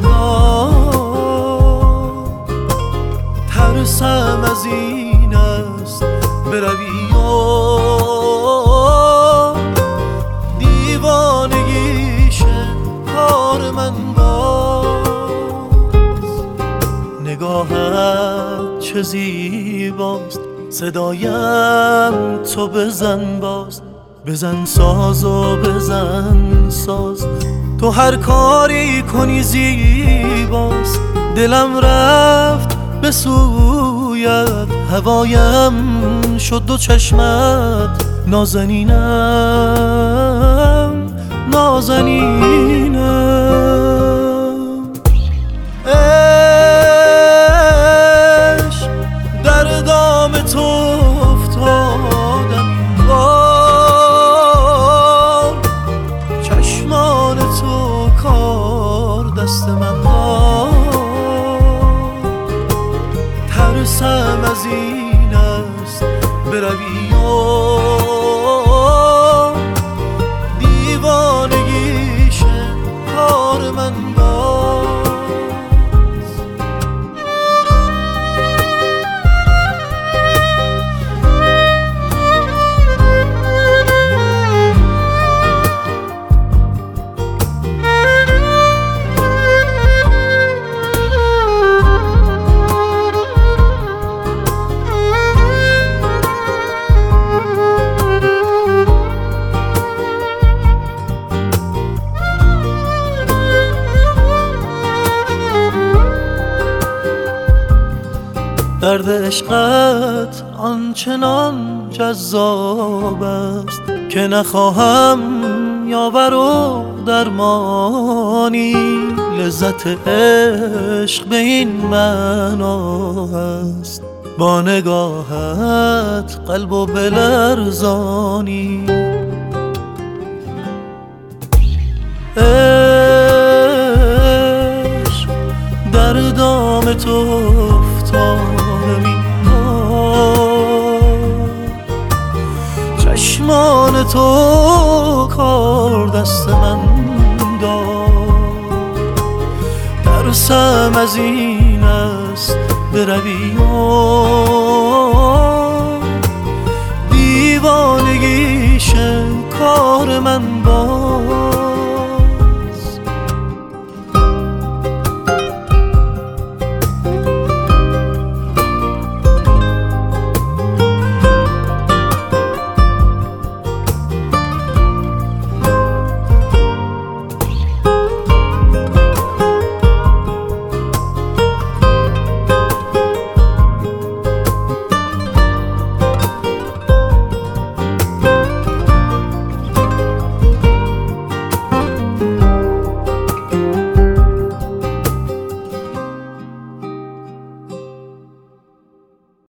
ترسم از این است بروی و دیوانگیشه کار من باز. نگاهت چه زیباست، صدایم تو بزن باز. بزن ساز و بزن ساز، تو هر کاری کنی زیباست. دلم رفت به سویت، هوایم شد دو چشمت. نازنینم نازنینم، عشق در دام تو افتادم این بار. چشمان تو کار دست من داد. ترسم از این است بروی و دیوانگیشه کار من باز. درد عشقت آنچنان جذاب است که نخواهم یاور و درمانی. لذت عشق به این معنا است، با نگاهت قلب و بلرزانی. عشق در دام تو افتادم این بار. چشمان تو کار دست من داد. ترسم از این است بروی و دیوانگیشه کار من باز.